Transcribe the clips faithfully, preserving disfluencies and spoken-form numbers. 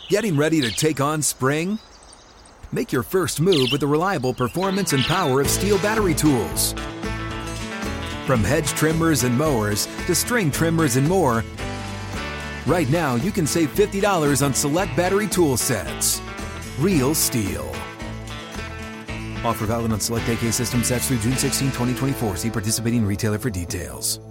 Getting ready to take on spring? Make your first move with the reliable performance and power of Steel battery tools. From hedge trimmers and mowers to string trimmers and more, right now you can save fifty dollars on select battery tool sets. Real Steel. Offer valid on select A K system sets through June sixteenth, twenty twenty-four. See participating retailer for details.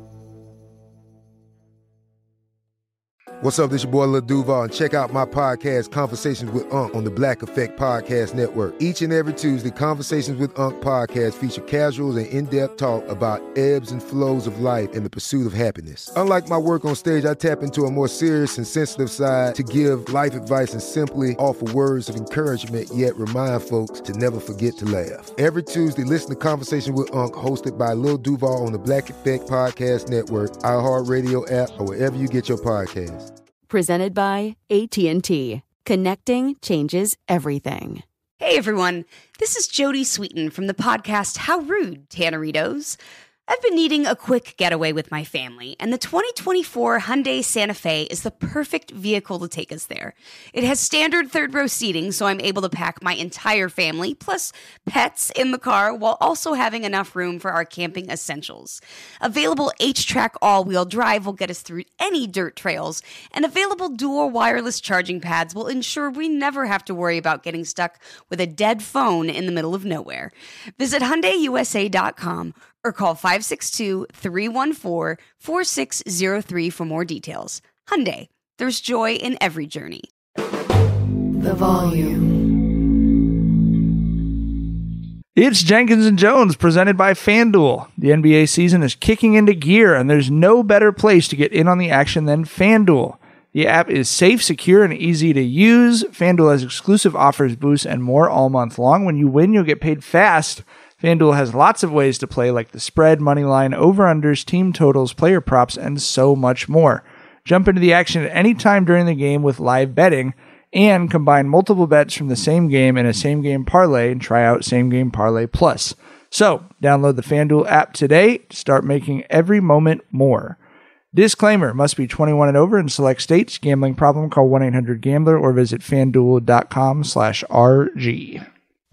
What's up, this your boy Lil Duval, and check out my podcast, Conversations with Unc, on the Black Effect Podcast Network. Each and every Tuesday, Conversations with Unc podcast feature casual and in-depth talk about ebbs and flows of life and the pursuit of happiness. Unlike my work on stage, I tap into a more serious and sensitive side to give life advice and simply offer words of encouragement, yet remind folks to never forget to laugh. Every Tuesday, listen to Conversation with Unc, hosted by Lil Duval on the Black Effect Podcast Network, iHeartRadio app, or wherever you get your podcasts. Presented by A T and T. Connecting changes everything. Hey everyone, this is Jody Sweeten from the podcast How Rude, Tanneritos. I've been needing a quick getaway with my family, and the twenty twenty-four Hyundai Santa Fe is the perfect vehicle to take us there. It has standard third-row seating, so I'm able to pack my entire family, plus pets, in the car, while also having enough room for our camping essentials. Available H-Track all-wheel drive will get us through any dirt trails, and available dual wireless charging pads will ensure we never have to worry about getting stuck with a dead phone in the middle of nowhere. Visit Hyundai U S A dot com or call five six two, three one four, four six zero three for more details. Hyundai, there's joy in every journey. The Volume. It's Jenkins and Jones, presented by FanDuel. The N B A season is kicking into gear, and there's no better place to get in on the action than FanDuel. The app is safe, secure, and easy to use. FanDuel has exclusive offers, boosts, and more all month long. When you win, you'll get paid fast. FanDuel has lots of ways to play, like the spread, money line, over-unders, team totals, player props, and so much more. Jump into the action at any time during the game with live betting, and combine multiple bets from the same game in a same-game parlay and try out Same Game Parlay Plus. So, download the FanDuel app today to start making every moment more. Disclaimer, must be twenty-one and over in select states. Gambling problem, call one eight hundred gambler or visit fanduel.com slash RG.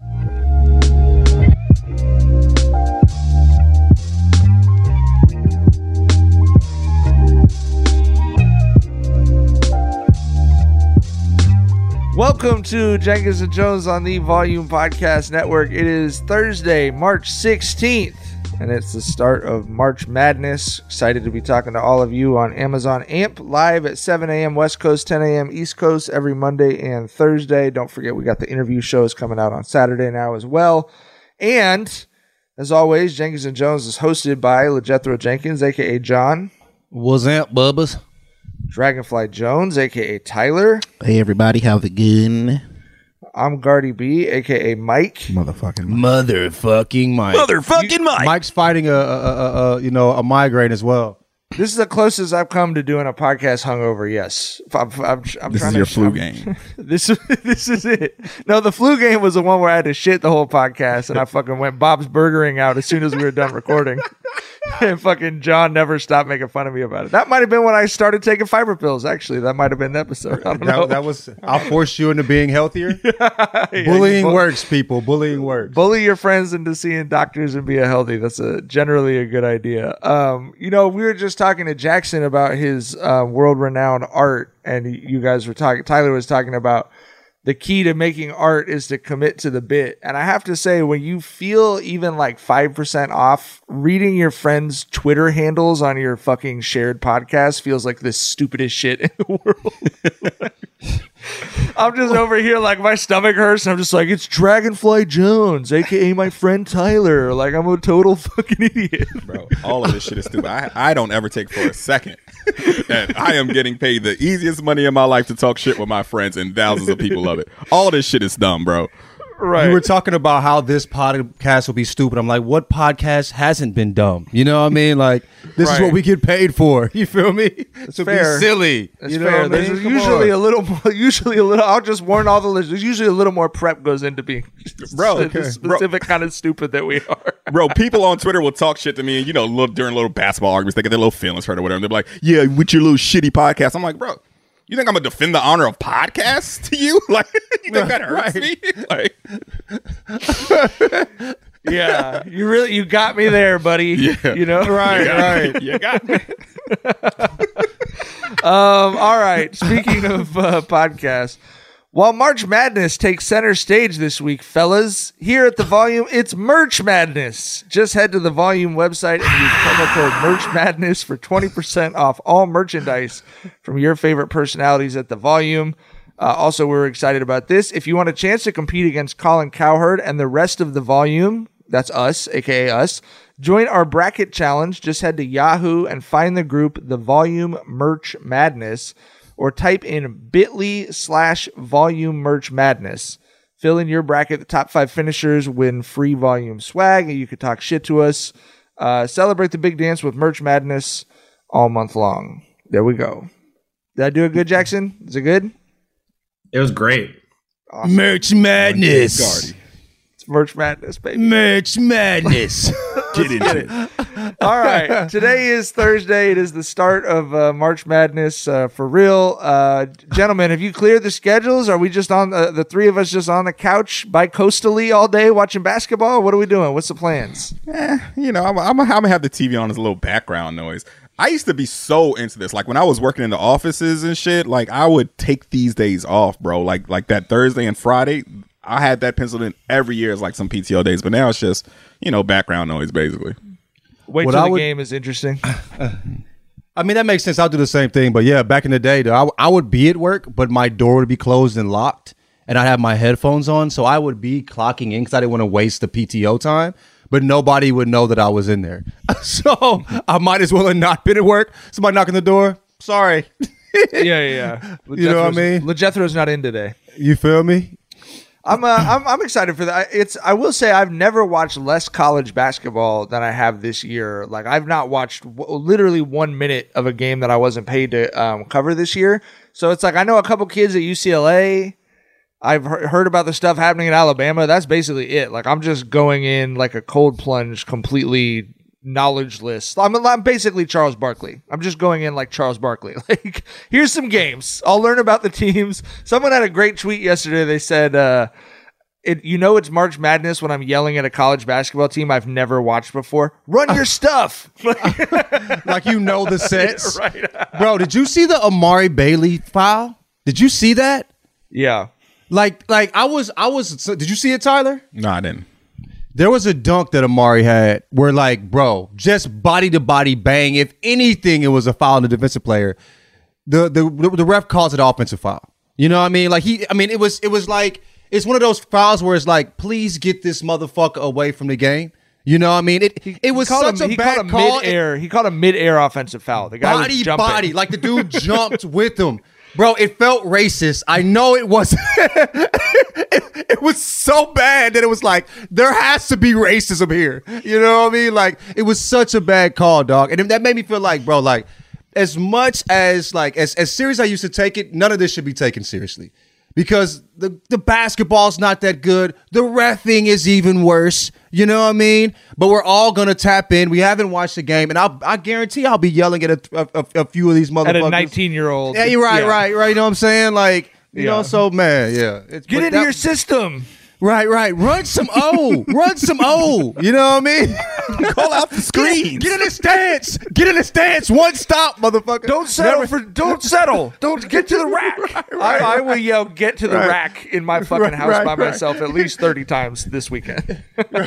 Welcome to Jenkins and Jones on the Volume Podcast Network. It is Thursday, March sixteenth, and it's the start of March Madness. Excited to be talking to all of you on Amazon Amp, live at seven a.m. West Coast, ten a.m. East Coast, every Monday and Thursday. Don't forget, we got the interview shows coming out on Saturday now as well. And, as always, Jenkins and Jones is hosted by LeJethro Jenkins, a k a. John. What's up, Bubbas? Dragonfly Jones, a k a. Tyler. Hey, everybody. How's it going? I'm Gardy B, a k a. Mike. Motherfucking Mike. Motherfucking Mike. Motherfucking you, Mike. Mike's fighting a, a, a, a, you know, a migraine as well. This is the closest I've come to doing a podcast hungover, yes. I'm, I'm, I'm this trying is your to, flu I'm, game. this, this is it. No, the flu game was the one where I had to shit the whole podcast, and I fucking went Bob's Burgering out as soon as we were done recording. And fucking John never stopped making fun of me about it. That might have been when I started taking fiber pills, actually. That might have been the episode. I don't that, know. that was, I'll force you into being healthier. yeah, Bullying bull- works, people. Bullying works. Bully your friends into seeing doctors and being healthy. That's a generally a good idea. Um, you know, we were just talking to Jackson about his uh, world-renowned art, and you guys were talking, Tyler was talking about the key to making art is to commit to the bit. And I have to say, when you feel even like five percent off, reading your friends' Twitter handles on your fucking shared podcast feels like the stupidest shit in the world. I'm just over here like my stomach hurts, and I'm just like, it's Dragonfly Jones, a k a my friend Tyler. Like, I'm a total fucking idiot. Bro, all of this shit is stupid. I, I don't ever take for a second that I am getting paid the easiest money in my life to talk shit with my friends, and thousands of people love it. All this shit is dumb, bro. Right. You were talking about how this podcast will be stupid. I'm like, what podcast hasn't been dumb? You know what I mean? Like, this Right. is what we get paid for. You feel me? It's to fair. be silly. That's you know fair. what I mean? There's Come usually on. a little more, usually a little, I'll just warn all the listeners, usually a little more prep goes into being Bro, the okay. specific kind of stupid that we are. Bro, people on Twitter will talk shit to me, and you know, little, during little basketball arguments, they get their little feelings hurt or whatever. And they're like, "Yeah, with your little shitty podcast." I'm like, bro, You think I'm gonna defend the honor of podcasts to you? Like, you think that hurts right. me? Like, yeah, you really you got me there, buddy. Yeah. You know, Right, you got right. Me. You got me. Um, all right. Speaking of uh, podcasts, while March Madness takes center stage this week, fellas, here at the Volume, it's Merch Madness. Just head to the Volume website and use promo code Merch Madness for twenty percent off all merchandise from your favorite personalities at the Volume. Uh, also, we're excited about this. If you want a chance to compete against Colin Cowherd and the rest of the Volume, that's us, aka us, join our bracket challenge. Just head to Yahoo and find the group The Volume Merch Madness, or type in bit.ly slash Volume Merch Madness. Fill in your bracket. The top five finishers win free Volume swag, and you can talk shit to us. Uh, celebrate the big dance with Merch Madness all month long. There we go. Did I do it good, Jackson? Is it good? It was great. Awesome. Merch Madness. Gardy. It's Merch Madness, baby. Merch Madness. Get into it. All right. Today is Thursday. It is the start of uh, March Madness uh, for real. Uh, gentlemen, have you cleared the schedules? Are we just on the, the three of us just on the couch bi-coastally all day watching basketball? What are we doing? What's the plans? Eh, you know, I'm, I'm, I'm gonna have the T V on as a little background noise. I used to be so into this. Like when I was working in the offices and shit, like I would take these days off, bro. Like like that Thursday and Friday, I had that penciled in every year as like some P T O days. But now it's just, you know, background noise basically. Wait What till I the would- game is interesting. I mean, that makes sense. I'll do the same thing. But yeah, back in the day, though, I, I would be at work, but my door would be closed and locked, and I'd have my headphones on. So I would be clocking in because I didn't want to waste the P T O time, but nobody would know that I was in there. So I might as well have not been at work. Somebody knocking the door. Sorry. yeah, yeah, yeah. You know what I mean? LeJethro's not in today. You feel me? I'm, uh, I'm I'm excited for that. It's I will say I've never watched less college basketball than I have this year. Like I've not watched w- literally one minute of a game that I wasn't paid to um, cover this year. So it's like I know a couple kids at U C L A. I've he- heard about the stuff happening in Alabama. That's basically it. Like I'm just going in like a cold plunge, completely knowledgeless. I'm, I'm basically Charles Barkley. I'm just going in like Charles Barkley. Like, here's some games. I'll learn about the teams. Someone had a great tweet yesterday. They said, uh, it, you know, it's March Madness when I'm yelling at a college basketball team I've never watched before. Run your stuff. Like you know the sets. Right. Bro, did you see the Amari Bailey foul? Did you see that? Yeah. Like, like I was, I was, so, did you see it, Tyler? No, I didn't. There was a dunk that Amari had where, like, bro, just body to body bang. If anything, it was a foul on the defensive player. The the the ref calls it offensive foul. You know what I mean? Like he, I mean, it was it was like it's one of those fouls where it's like, please get this motherfucker away from the game. You know what I mean? It it was He called such a, a he bad called a call. mid-air. He called a mid-air offensive foul. The guy Body was jumping. body, like the dude jumped with him. Bro, it felt racist. I know it was. it, it was so bad that it was like, there has to be racism here. You know what I mean? Like, it was such a bad call, dog. And that made me feel like, bro, like, as much as, like, as, as serious as I used to take it, none of this should be taken seriously. Because the, the basketball's not that good. The reffing is even worse. You know what I mean? But we're all going to tap in. We haven't watched the game. And I'll, I guarantee I'll be yelling at a, a, a few of these motherfuckers. At a nineteen-year-old. Yeah, you're right, Yeah. right, right. You know what I'm saying? Like, you Yeah. know, so, man, yeah. It's, Get but into that- your system. Right, right. Run some O. Run some O. You know what I mean? Call out the screen. Get in the stance. Get in the stance. One stop, motherfucker. Don't settle Never- for. Don't settle. Don't get to the rack. I, I will yell "get to the Right. rack" in my fucking Right, house right, by right. myself at least thirty times this weekend.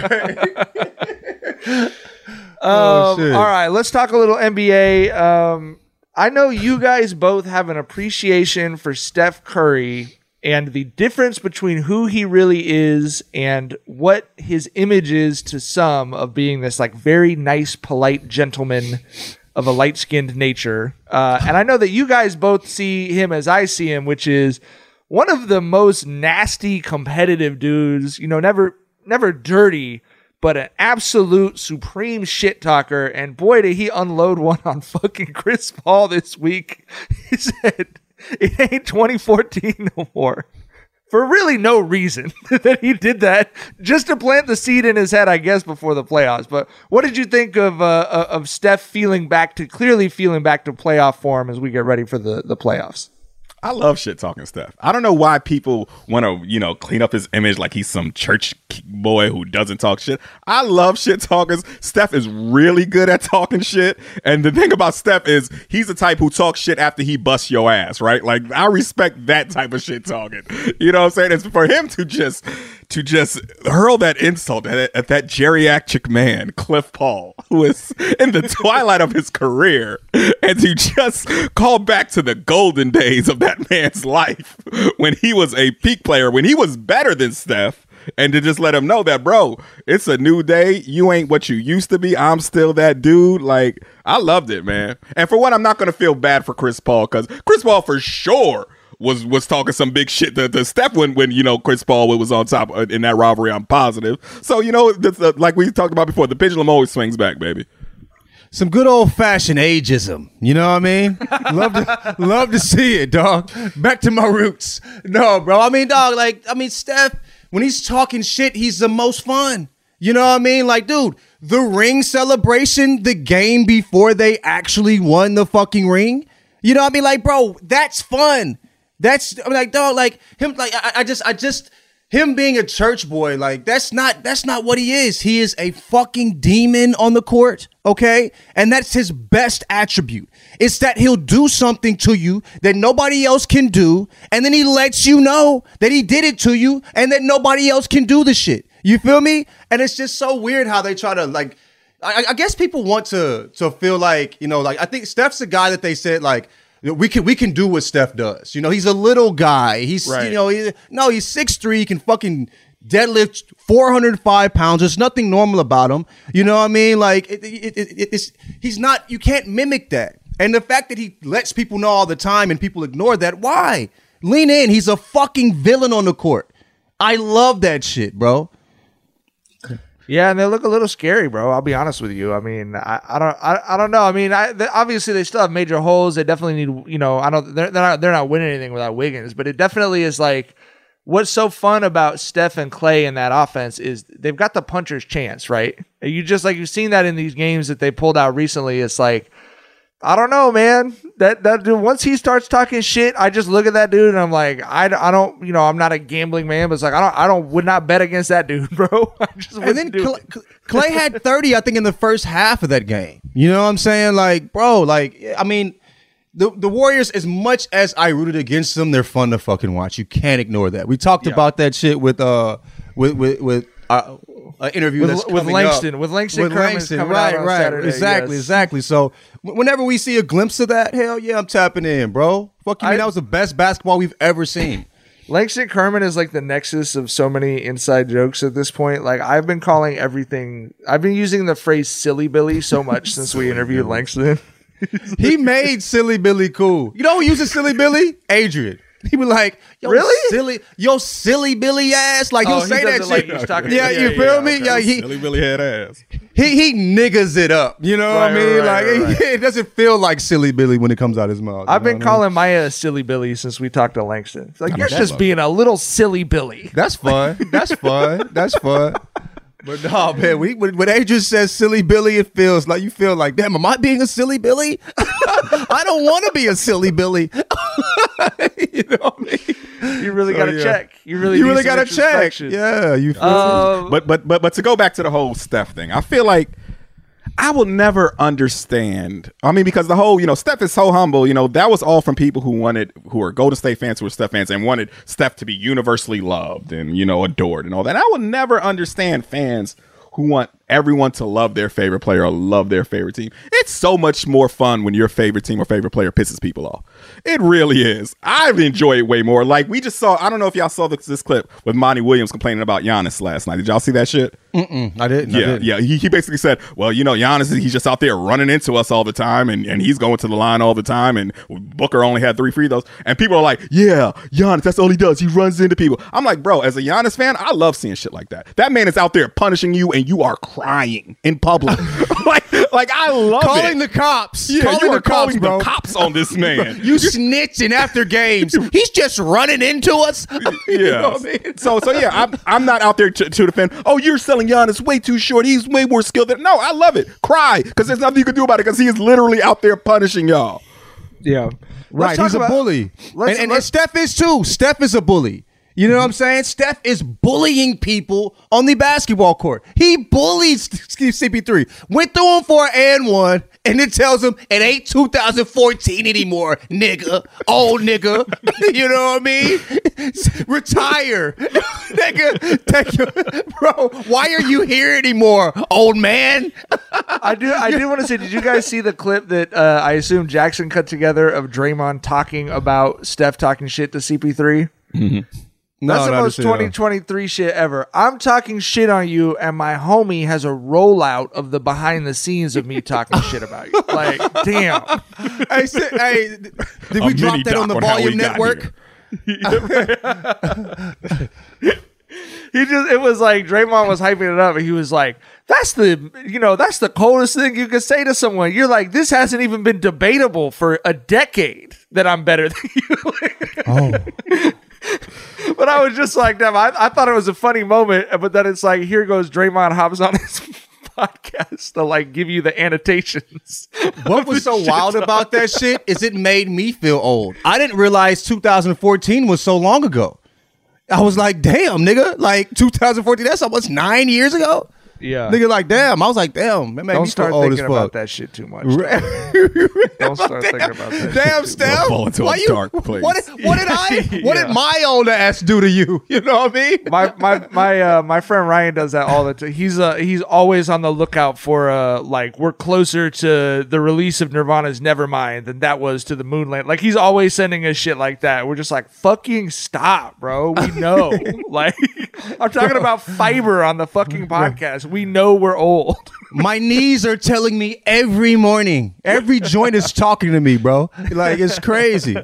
Oh, Um, shit. all right, let's talk a little N B A. Um, I know you guys both have an appreciation for Steph Curry and the difference between who he really is and what his image is to some of being this like very nice, polite gentleman of a light-skinned nature. Uh, and I know that you guys both see him as I see him, which is one of the most nasty, competitive dudes. You know, never, never dirty, but an absolute supreme shit talker. And boy, did he unload one on fucking Chris Paul this week. He said, it ain't twenty fourteen no more. For really no reason that he did that, just to plant the seed in his head, I guess, before the playoffs. But what did you think of uh, of Steph feeling back to, clearly feeling back to playoff form as we get ready for the, the playoffs? I love shit talking Steph. I don't know why people want to, you know, clean up his image like he's some church boy who doesn't talk shit. I love shit talkers. Steph is really good at talking shit. And the thing about Steph is he's the type who talks shit after he busts your ass, right? Like, I respect that type of shit talking. You know what I'm saying? It's for him to just to just hurl that insult at, at that geriatric man, Cliff Paul, who is in the twilight of his career, and to just call back to the golden days of that man's life when he was a peak player, when he was better than Steph, and to just let him know that, bro, it's a new day. You ain't what you used to be. I'm still that dude. Like, I loved it, man. And for one, I'm not going to feel bad for Chris Paul, because Chris Paul for sure was was talking some big shit to, to Steph when, when, you know, Chris Paul was on top in that rivalry. I'm positive. So, you know, this, uh, like we talked about before, the pendulum always swings back, baby. Some good old fashioned ageism. You know what I mean? love to love to see it, dog. Back to my roots. No, bro. I mean, dog, like, I mean, Steph, when he's talking shit, he's the most fun. You know what I mean? Like, dude, the ring celebration, the game before they actually won the fucking ring. You know what I mean? Like, bro, that's fun. That's I'm like, dog, like him, like I, I just, I just, him being a church boy, like that's not, that's not what he is. He is a fucking demon on the court, okay? And that's his best attribute. It's that he'll do something to you that nobody else can do, and then he lets you know that he did it to you, and that nobody else can do the shit. You feel me? And it's just so weird how they try to like. I, I guess people want to to feel like, you know, like I think Steph's a guy that they said like. We can we can do what Steph does. You know, he's a little guy. He's right. you know, he, no, he's six three. He can fucking deadlift four hundred five pounds. There's nothing normal about him. You know what I mean? Like it, it, it, it's he's not. You can't mimic that. And the fact that he lets people know all the time and people ignore that. Why? Lean in. He's a fucking villain on the court. I love that shit, bro. Yeah, and they look a little scary, bro. I'll be honest with you. I mean, I, I don't, I, I don't know. I mean, I they, obviously they still have major holes. They definitely need, you know, I don't. They're, they're not, they're not winning anything without Wiggins. But it definitely is like, what's so fun about Steph and Clay in that offense is they've got the puncher's chance, right? You just like you've seen that in these games that they pulled out recently. It's like, I don't know, man. That that dude, once he starts talking shit, I just look at that dude and I'm like, I, I don't, you know, I'm not a gambling man, but it's like I don't, I don't, would not bet against that dude, bro. I just and then Clay, Clay had thirty, I think, in the first half of that game. You know what I'm saying? Like, bro, like, I mean, the the Warriors, as much as I rooted against them, they're fun to fucking watch. You can't ignore that. We talked yeah. about that shit with uh with with with. Uh, Uh, interview with, that's with Langston, up. with Langston, with Langston, coming right, out on right, Saturday, exactly, yes. exactly. So w- whenever we see a glimpse of that, hell yeah, I'm tapping in, bro. Fuck you, I, mean, that was the best basketball we've ever seen. Langston Kerman is like the nexus of so many inside jokes at this point. Like I've been calling everything, I've been using the phrase "silly Billy" so much since we interviewed Langston. He made Silly Billy cool. You know who uses Silly Billy? Adrian. He was like, yo, really? silly, yo, silly Billy ass. Like, he'll oh, say he that shit. Like talking, yeah, yeah, you yeah, feel yeah, me? okay. Yeah, he, silly Billy head ass. He he niggas it up. You know right, what I mean? right, like, right, right. It, it doesn't feel like Silly Billy when it comes out his mouth. I've been calling I mean? Maya Silly Billy since we talked to Langston. It's like, I you're mean, just love. being a little silly Billy. That's fun. That's fun. That's fun. But no, man, we, when, when Adrian says Silly Billy, it feels like you feel like, damn, am I being a silly Billy? I don't want to be a silly Billy. You know what I mean? You really so, got to yeah. check. You really, you really got to check. Yeah, you feel uh, but but but but to go back to the whole Steph thing, I feel like I will never understand. I mean, because the whole, you know, Steph is so humble. You know, that was all from people who wanted, who are Golden State fans, who are Steph fans, and wanted Steph to be universally loved and, you know, adored and all that. I will never understand fans who want everyone to love their favorite player or love their favorite team. It's so much more fun when your favorite team or favorite player pisses people off. It really is. I enjoy it way more. Like, we just saw, I don't know if y'all saw this, this clip with Monty Williams complaining about Giannis last night. Did y'all see that shit? Mm-mm, I didn't. Yeah, I didn't. yeah. He, he basically said, well, you know, Giannis, he's just out there running into us all the time, and, and he's going to the line all the time, and Booker only had three free throws. And people are like, yeah, Giannis, that's all he does. He runs into people. I'm like, bro, as a Giannis fan, I love seeing shit like that. That man is out there punishing you, and you are crying in public. like, like I love calling it. Calling the cops. Yeah, calling you are the cops, calling bro. the cops on this man. You snitching after games. He's just running into us. Yeah. You know what I mean? So, so yeah, I'm, I'm not out there to, to defend, oh, you're selling Giannis way too short. He's way more skilled than. No, I love it. Cry, because there's nothing you can do about it, because he is literally out there punishing y'all. Yeah. Right, he's a about, bully. let's- And, and, and let's- Steph is too. Steph is a bully. You know what I'm saying? Steph is bullying people on the basketball court. He bullies C P three. Went through him for an and one, and then tells him it ain't two thousand fourteen anymore, nigga. Old nigga. You know what I mean? Retire. Nigga, take your, bro, why are you here anymore, old man? I do. I do want to say. Did you guys see the clip that uh, I assume Jackson cut together of Draymond talking about Steph talking shit to C P three? Mm-hmm. That's No, the not most to see that. twenty twenty-three shit ever. I'm talking shit on you, and my homie has a rollout of the behind the scenes of me talking shit about you. Like, damn. Hey, si- hey, did A we drop mini that on doc the on how we Volume got Network? He just it was like Draymond was hyping it up, and he was like, that's the you know, that's the coldest thing you could say to someone. You're like, this hasn't even been debatable for a decade that I'm better than you. Oh. But I was just like, damn, I, I thought it was a funny moment, but then it's like, here goes Draymond hops on his podcast to like give you the annotations. What was so wild about that shit is it made me feel old. I didn't realize two thousand fourteen was so long ago. I was like, damn, nigga, like two thousand fourteen, that's almost nine years ago. Yeah. Nigga, like, damn. I was like, damn, that made Don't me start feel old as thinking fuck. about that shit too much. Don't start damn, thinking about that. Damn, Steph. fall into a why you- dark place. What did, what did I? What Yeah. did my old ass do to you? You know what I mean? my my my uh my friend Ryan does that all the time. He's uh he's always on the lookout for uh like we're closer to the release of Nirvana's Nevermind than that was to the Moonland. Like he's always sending us shit like that. We're just like, fucking stop, bro. We know. Like I'm talking about fiber on the fucking podcast. We know we're old. My knees are telling me every morning. Every joint is talking to me, bro. Like, it's crazy.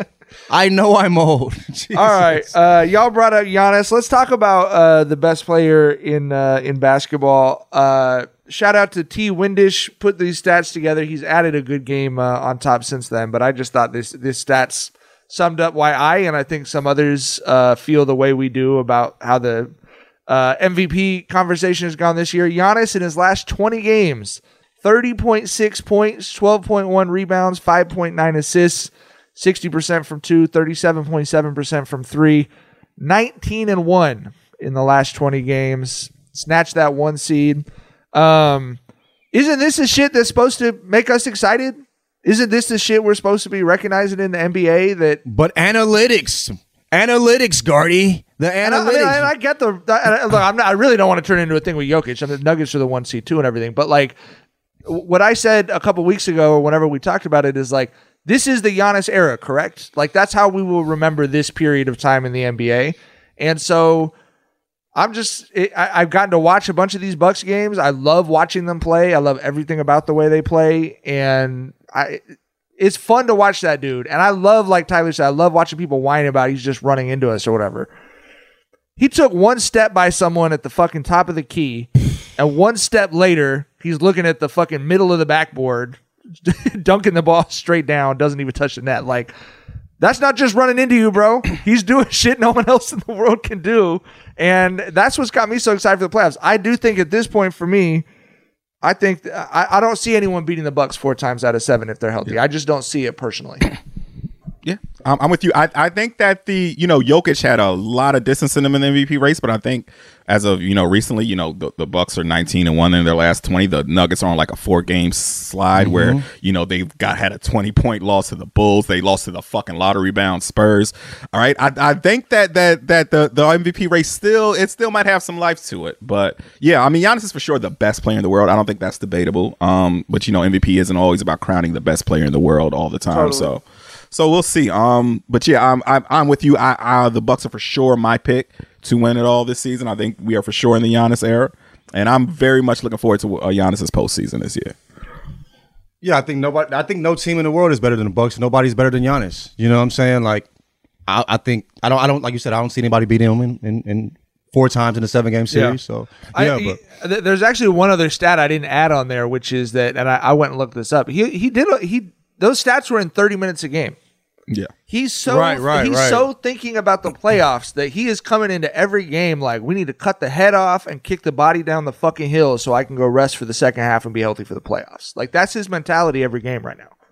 I know I'm old. Jesus. All right, uh, y'all brought up Giannis. Let's talk about uh, the best player in uh, in basketball. Uh, shout out to T. Windish, put these stats together. He's added a good game uh, on top since then, but I just thought this this stats summed up why I and I think some others uh, feel the way we do about how the uh, M V P conversation has gone this year. Giannis in his last twenty games, thirty point six points, twelve point one rebounds, five point nine assists, sixty percent from two, thirty-seven point seven percent from three, nineteen and one in the last twenty games. Snatched that one seed. Um, isn't this the shit that's supposed to make us excited? Isn't this the shit we're supposed to be recognizing in the N B A? That But analytics. Analytics, Gardy. The and I, I, analytics. mean, I, I get the. I, look, I'm not, I really don't want to turn it into a thing with Jokic. I mean, the Nuggets are the one seed too and everything. But like, what I said a couple weeks ago, or whenever we talked about it, is like, this is the Giannis era, correct? Like, that's how we will remember this period of time in the N B A. And so, I'm just, it, I, I've gotten to watch a bunch of these Bucks games. I love watching them play. I love everything about the way they play, and I. It's fun to watch that dude. And I love, like Tyler said, I love watching people whine about he's just running into us or whatever. He took one step by someone at the fucking top of the key, and one step later, he's looking at the fucking middle of the backboard, dunking the ball straight down, doesn't even touch the net. Like, that's not just running into you, bro. He's doing shit no one else in the world can do. And that's what's got me so excited for the playoffs. I do think at this point for me, I think th- I, I don't see anyone beating the Bucks four times out of seven if they're healthy. Yeah. I just don't see it personally. Yeah, I'm, I'm with you. I, I think that the, you know, Jokic had a lot of distance in him in the M V P race, but I think as of, you know, recently, you know, the, the Bucks are nineteen and one in their last twenty. The Nuggets are on like a four game slide mm-hmm. where, you know, they've got had a twenty point loss to the Bulls. They lost to the fucking lottery bound Spurs. All right. I, I think that that that the, the M V P race still, it still might have some life to it. But yeah, I mean, Giannis is for sure the best player in the world. I don't think that's debatable. Um, but, you know, M V P isn't always about crowning the best player in the world all the time. Totally. So. So we'll see. Um, but yeah, I'm I'm, I'm with you. I, I the Bucks are for sure my pick to win it all this season. I think we are for sure in the Giannis era, and I'm very much looking forward to uh, Giannis's postseason this year. Yeah, I think nobody. I think no team in the world is better than the Bucks. Nobody's better than Giannis. You know what I'm saying? Like, I, I think I don't. I don't like you said. I don't see anybody beating him in, in, in four times in a seven game series. Yeah. So yeah, I, but he, there's actually one other stat I didn't add on there, which is that, and I, I went and looked this up. He he did he those stats were in thirty minutes a game. Yeah, he's so right, right, he's right. so thinking about the playoffs that he is coming into every game like, we need to cut the head off and kick the body down the fucking hill so I can go rest for the second half and be healthy for the playoffs. Like, that's his mentality every game right now.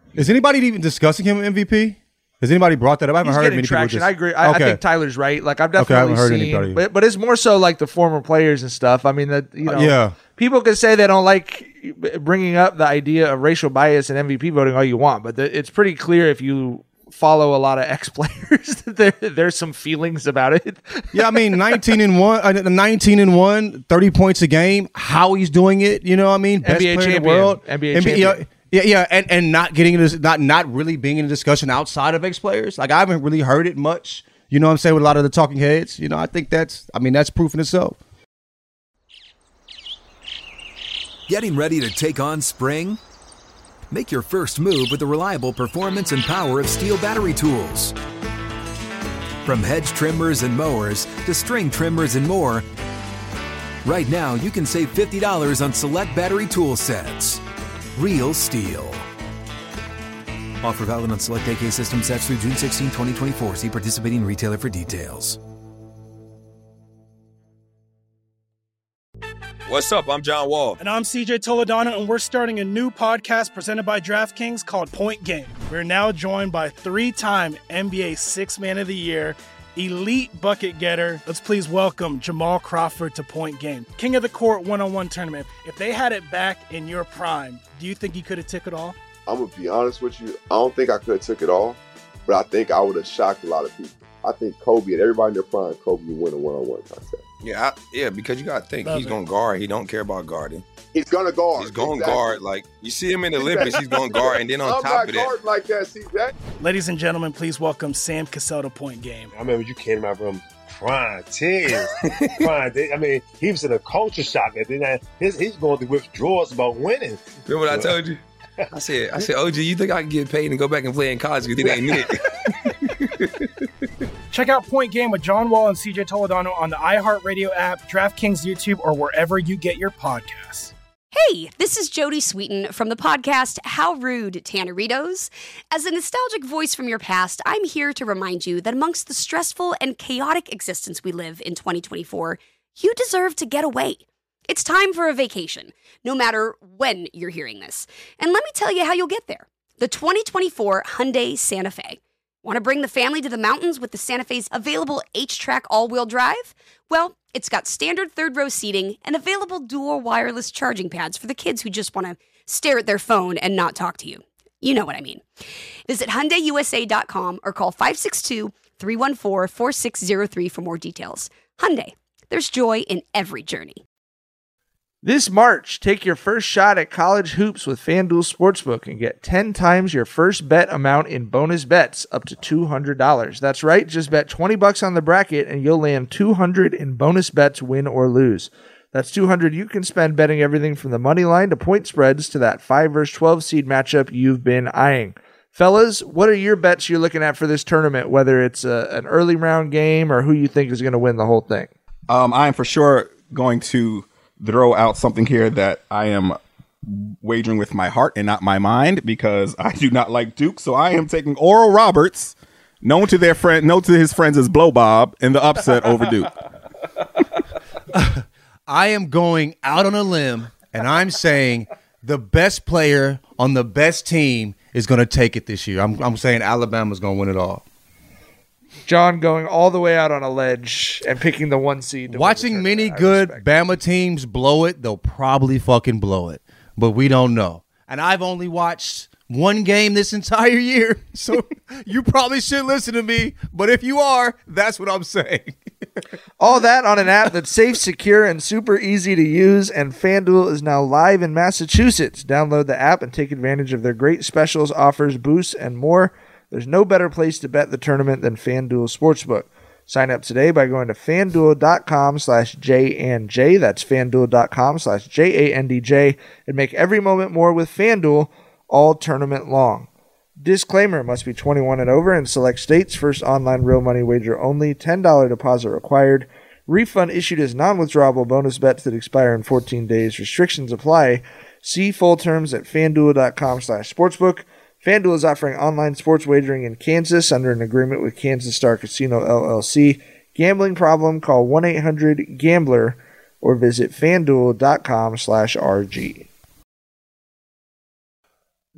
Is anybody even discussing him M V P? Has anybody brought that up? I haven't He's heard getting many traction. people. Just, I agree. I, okay. I think Tyler's right. Like I've Okay, I definitely haven't heard seen, anybody. but but it's more so like the former players and stuff. I mean that you know, Uh, yeah. people can say they don't like bringing up the idea of racial bias and M V P voting all you want, but the, it's pretty clear if you follow a lot of ex players that there, there's some feelings about it. Yeah, I mean, nineteen and one, uh, nineteen and one, thirty points a game. How he's doing it, you know what I mean? Best N B A player in champion. the world. N B A N B A champion. Yeah, yeah, and, and not getting into not not really being in a discussion outside of ex players. Like I haven't really heard it much. You know what I'm saying, with a lot of the talking heads. You know, I think that's I mean, that's proof in itself. Getting ready to take on spring? Make your first move with the reliable performance and power of Steel battery tools. From hedge trimmers and mowers to string trimmers and more, right now you can save fifty dollars on select battery tool sets. Real Steel. Offer valid on select A K system sets through June sixteenth, twenty twenty-four. See participating retailer for details. What's up? I'm John Wall. And I'm C J Toledano, and we're starting a new podcast presented by DraftKings called Point Game. We're now joined by three-time N B A Sixth Man of the Year, elite bucket getter. Let's please welcome Jamal Crawford to Point Game. King of the Court one-on-one tournament. If they had it back in your prime, do you think you could have took it all? I'm going to be honest with you. I don't think I could have took it all, but I think I would have shocked a lot of people. I think Kobe and everybody in their prime, Kobe would win a one-on-one contest. Yeah, I, yeah, because you got to think, Love he's it. going to guard. He don't care about guarding. He's going to guard. He's going to Exactly. guard. Like, you see him in the Olympics, he's going to guard. And then on I'm top not of that, guarding like that, C J. Ladies and gentlemen, please welcome Sam Cassell to Point Game. I remember you came to my room crying, tears, crying. I mean, he was in a culture shock. And then his, he's going through withdrawals about winning. remember what I told you? I said, I said, O G, you think I can get paid and go back and play in college because it ain't it? Check out Point Game with John Wall and C J Toledano on the iHeartRadio app, DraftKings YouTube, or wherever you get your podcasts. Hey, this is Jody Sweeten from the podcast How Rude, Tanneritos. As a nostalgic voice from your past, I'm here to remind you that amongst the stressful and chaotic existence we live in twenty twenty-four, you deserve to get away. It's time for a vacation, no matter when you're hearing this. And let me tell you how you'll get there. The twenty twenty-four Hyundai Santa Fe. Want to bring the family to the mountains with the Santa Fe's available H-Track all-wheel drive? Well, it's got standard third-row seating and available dual wireless charging pads for the kids who just want to stare at their phone and not talk to you. You know what I mean. Visit Hyundai U S A dot com or call five six two, three one four, four six zero three for more details. Hyundai, there's joy in every journey. This March, take your first shot at college hoops with FanDuel Sportsbook and get ten times your first bet amount in bonus bets up to two hundred dollars. That's right, just bet twenty bucks on the bracket and you'll land two hundred in bonus bets, win or lose. That's two hundred you can spend betting everything from the money line to point spreads to that five versus twelve seed matchup you've been eyeing. Fellas, what are your bets you're looking at for this tournament, whether it's a, an early round game or who you think is going to win the whole thing? Um, I am for sure going to throw out something here that I am wagering with my heart and not my mind because I do not like Duke. So I am taking Oral Roberts, known to their friend, known to his friends as Blow Bob, in the upset over Duke. I am going out on a limb, and I'm saying the best player on the best team is going to take it this year. I'm, I'm saying Alabama's going to win it all. John going all the way out on a ledge and picking the one seed. to Watching win the many tournament. good I respect Bama teams blow it, they'll probably fucking blow it. But we don't know. And I've only watched one game this entire year, so you probably shouldn't listen to me. But if you are, that's what I'm saying. All that on an app that's safe, secure, and super easy to use, and FanDuel is now live in Massachusetts. Download the app and take advantage of their great specials, offers, boosts, and more. There's no better place to bet the tournament than FanDuel Sportsbook. Sign up today by going to FanDuel.com slash JandJ. That's FanDuel.com slash J A N D J. And make every moment more with FanDuel all tournament long. Disclaimer, must be twenty-one and over in select states. First online real money wager only. ten dollars deposit required. Refund issued as non-withdrawable bonus bets that expire in fourteen days. Restrictions apply. See full terms at FanDuel.com slash Sportsbook. FanDuel is offering online sports wagering in Kansas under an agreement with Kansas Star Casino, L L C. Gambling problem? Call one eight hundred gambler or visit FanDuel.com slash RG.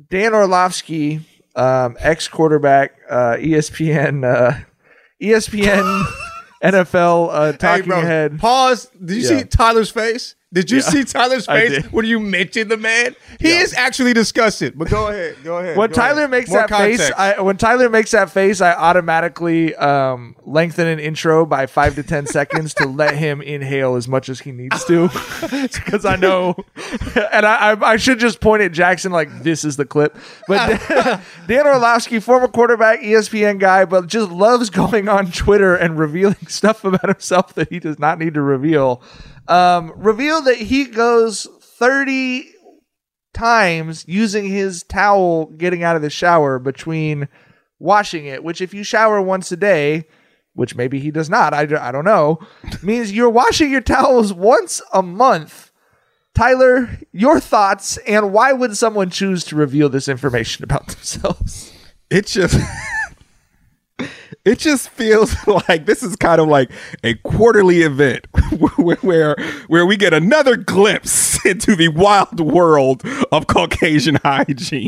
Dan Orlovsky, um, ex-quarterback, uh, E S P N, uh, E S P N N F L uh, talking hey, bro, head. Pause. Did you Yeah. see Tyler's face? Did you Yeah, see Tyler's I face did. when you mentioned the man? He Yeah. is actually disgusted. But go ahead. Go ahead. When go Tyler ahead. makes More that context. face, I, when Tyler makes that face, I automatically um, lengthen an intro by five to ten seconds to let him inhale as much as he needs to, because I know, and I, I, I should just point at Jackson like this is the clip. But Dan Orlovsky, former quarterback, E S P N guy, but just loves going on Twitter and revealing stuff about himself that he does not need to reveal. Um, revealed that he goes thirty times using his towel getting out of the shower between washing it, which if you shower once a day, which maybe he does not, I, I don't know, means you're washing your towels once a month. Tyler, your thoughts, and why would someone choose to reveal this information about themselves? It just it just feels like this is kind of like a quarterly event where, where where we get another glimpse into the wild world of Caucasian hygiene.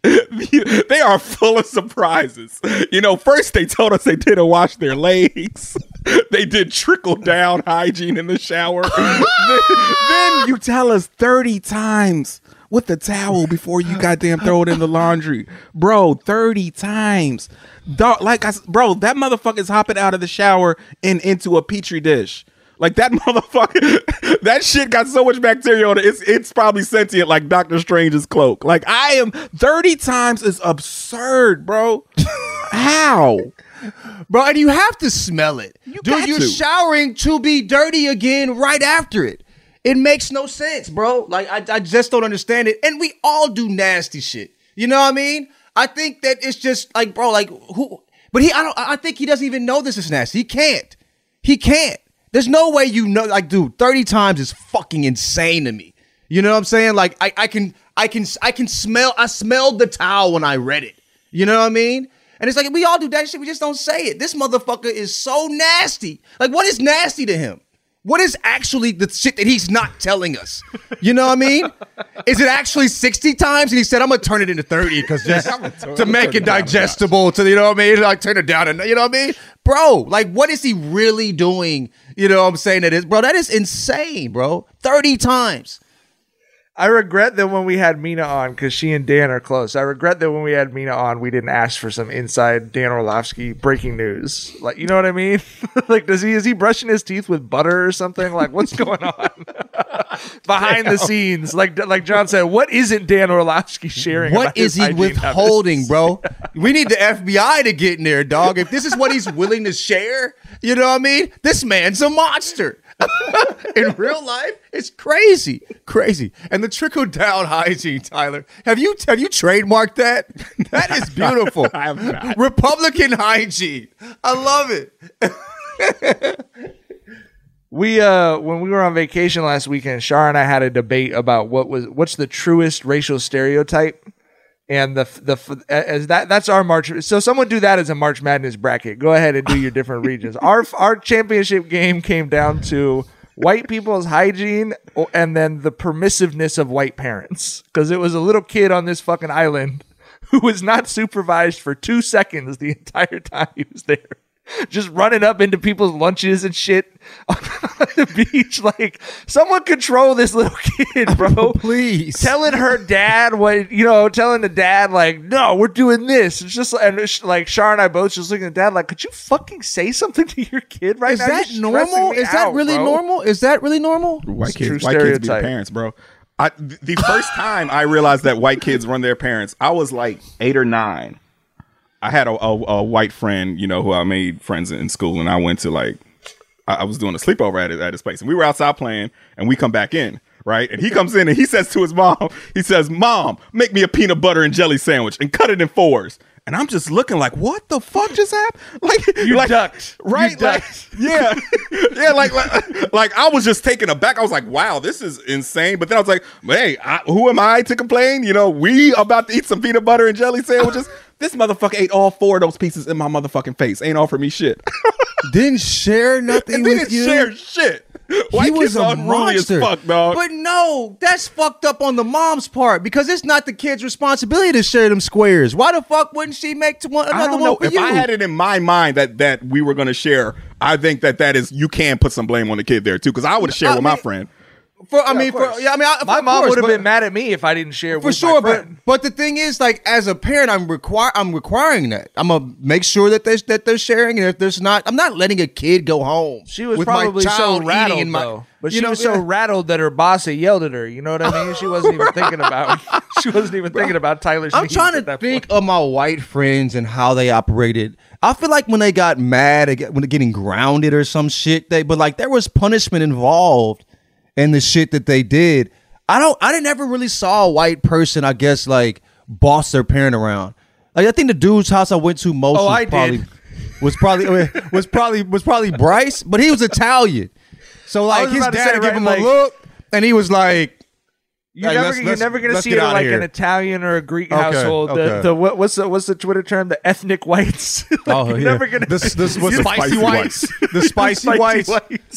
They are full of surprises. You know, first they told us they didn't wash their legs. They did trickle down hygiene in the shower. then, then you tell us thirty times with the towel before you goddamn throw it in the laundry. Bro, thirty times. Dog, like I s- bro, that motherfucker is hopping out of the shower and into a petri dish. Like that motherfucker, that shit got so much bacteria on it. It's it's probably sentient like Doctor Strange's cloak. Like I am thirty times is absurd, bro. How? Bro, and you have to smell it. You Dude, got you're to. showering to be dirty again right after it. It makes no sense, bro. Like, I, I just don't understand it. And we all do nasty shit. You know what I mean? I think that it's just like, bro, like, who? But he, I don't, I think he doesn't even know this is nasty. He can't. He can't. There's no way you know, like, dude, thirty times is fucking insane to me. You know what I'm saying? Like, I, I can, I can, I can smell, I smelled the towel when I read it. You know what I mean? And it's like, we all do that shit. We just don't say it. This motherfucker is so nasty. Like, what is nasty to him? What is actually the shit that he's not telling us? You know what I mean? Is it actually sixty times? And he said, I'm going to turn it into thirty because just to make it digestible, to, you know what I mean? Like, turn it down, and you know what I mean? Bro, like, what is he really doing? You know what I'm saying? That is, bro, that is insane, bro. thirty times. I regret that when we had Mina on, because she and Dan are close, I regret that when we had Mina on, we didn't ask for some inside Dan Orlovsky breaking news. Like, you know what I mean? Like, does he is he brushing his teeth with butter or something? Like, what's going on behind the scenes? Like, like John said, what isn't Dan Orlovsky sharing? What about his is he hygiene withholding, habits? bro? We need the F B I to get in there, dog. If this is what he's willing to share, you know what I mean? This man's a monster. In real life, it's crazy, crazy. And the trickle down hygiene, Tyler. Have you have you trademarked that? That is beautiful. I have not. Republican hygiene. I love it. We uh when we were on vacation last weekend, Shar and I had a debate about what was what's the truest racial stereotype, and the the as that that's our March. So someone do that as a March Madness bracket. Go ahead and do your different regions. Our our championship game came down to white people's hygiene and then the permissiveness of white parents, because it was a little kid on this fucking island who was not supervised for two seconds the entire time he was there. Just running up into people's lunches and shit on the beach. Like, someone control this little kid, bro. Please. Telling her dad what, you know, telling the dad, like, no, we're doing this. It's just and it's like Shar and I both just looking at dad, like, could you fucking say something to your kid right Is now? that You're stressing normal? me Is that out, really bro. normal? Is that really normal? White It's a true kids, white kids be stereotype. parents, bro. I, th- the first time I realized that white kids run their parents, I was like eight or nine. I had a, a, a white friend, you know, who I made friends in school, and I went to like, I, I was doing a sleepover at, at his place, and we were outside playing, and we come back in, right? And he comes in and he says to his mom, he says, "Mom, make me a peanut butter and jelly sandwich and cut it in fours." And I'm just looking like, what the fuck just happened? Like, You like, ducked. right? You ducked. Like, yeah, yeah. Like, like, like, I was just taken aback. I was like, wow, this is insane. But then I was like, hey, I, who am I to complain? You know, we about to eat some peanut butter and jelly sandwiches. This motherfucker ate all four of those pieces in my motherfucking face. Ain't offer me shit. Didn't share nothing And with didn't you. share shit. he was kids a are unruly as monster. fuck, dog. But no, that's fucked up on the mom's part because it's not the kid's responsibility to share them squares. Why the fuck wouldn't she make to one, I another don't one know. for If you? I had it in my mind that that we were going to share, I think that that is you can put some blame on the kid there too, because I would have shared I with my mean, friend. For I Yeah, mean, of for course. yeah, I mean, I, My of mom course, would have but- been mad at me if I didn't share for with sure. my But friend. but the thing is, like, as a parent, I'm require I'm requiring that. I'm gonna make sure that they that they're sharing, and if there's not, I'm not letting a kid go home. She was with probably my so child eating rattled, in my, though. But you she know, was so yeah. rattled that her boss had yelled at her. You know what I mean? She wasn't even thinking about. She wasn't even thinking about Tyler's. I'm needs trying at to that think point. of my white friends and how they operated. I feel like when they got mad, they get- when they're getting grounded or some shit, they but like there was punishment involved in the shit that they did. I don't. I didn't ever really saw a white person, I guess, like boss their parent around. Like I think the dude's house I went to most Oh, was I probably did. was probably was probably was probably Bryce, but he was Italian. So I like was his about to dad say, gave right, him like- a look, and he was like, You're Hey, never, let's- you're let's- never gonna let's see get it in outta like here. an Italian or a Greek Okay, household. The, okay. the what, what's the what's the Twitter term? The ethnic whites. Like, Oh, you're yeah. never gonna. This- this was you're- the spicy whites. The spicy whites.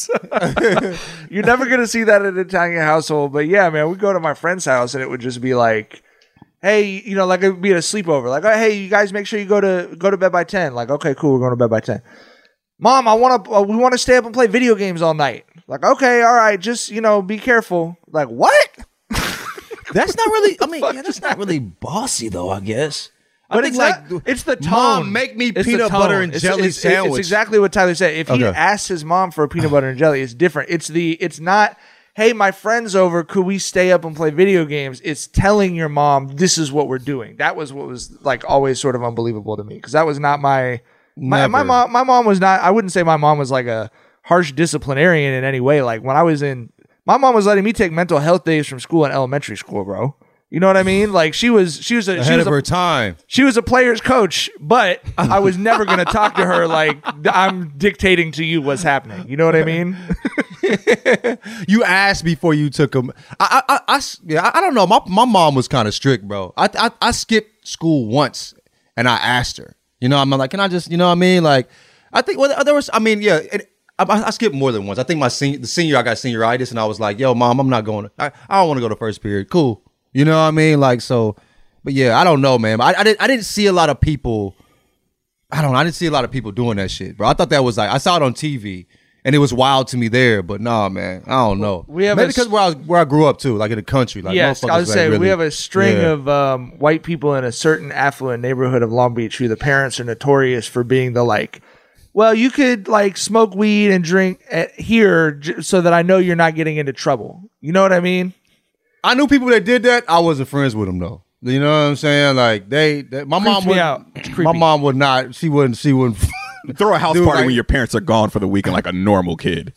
You're never gonna see that in an Italian household. But yeah, man, we go to my friend's house and it would just be like, hey, you know, like it would be at a sleepover. Like, oh, hey, you guys, make sure you go to go to bed by ten. Like, okay, cool, we're going to bed by ten. Mom, I want to. Uh, we want to stay up and play video games all night. Like, okay, all right, just you know, be careful. Like, what? That's not really. I mean, yeah, that's not really bossy though. I guess. I But think it's like not- it's the tone. Mom, make me It's the peanut tone. butter and It's- jelly it's, it's- sandwich. It's exactly what Tyler said. If he Okay. asked his mom for a peanut butter and jelly, it's different. It's the. It's not. Hey, my friend's over. Could we stay up and play video games? It's telling your mom this is what we're doing. That was what was like always sort of unbelievable to me because that was not my. My, my Never. mom. My mom was not. I wouldn't say my mom was like a harsh disciplinarian in any way. Like when I was in, my mom was letting me take mental health days from school in elementary school, bro. You know what I mean? Like she was, she was a, she ahead was of a, her time. she was a player's coach, but I was never going to talk to her like I'm dictating to you what's happening. You know what I mean? You asked before you took them. I, I, I, I yeah, I, I don't know. My my mom was kind of strict, bro. I, I, I skipped school once, and I asked her. You know, I'm like, can I just, you know what I mean? Like, I think well, there was. I mean, yeah. It, I, I skipped more than once. I think my senior, the senior, I got senioritis, and I was like, yo, mom, I'm not going. To, I, I don't want to go to first period. Cool. You know what I mean? Like, so, but yeah, I don't know, man. I, I didn't, I didn't see a lot of people. I don't know. I didn't see a lot of people doing that shit, bro. I thought that was like, I saw it on T V, and it was wild to me there. But nah, man, I don't know. We have maybe a s- because where I was, where I grew up too, like in the country. Like, yes, I motherfuckers, was like, saying we really- have a string yeah. of um, white people in a certain affluent neighborhood of Long Beach who the parents are notorious for being the like, well, you could like smoke weed and drink at here j- so that I know you're not getting into trouble. You know what I mean? I knew people that did that. I wasn't friends with them though. You know what I'm saying? Like they, they my Creeps mom me would. out. It's My creepy. mom would not. She wouldn't. She wouldn't. Throw a house Dude, party like- when your parents are gone for the weekend like a normal kid.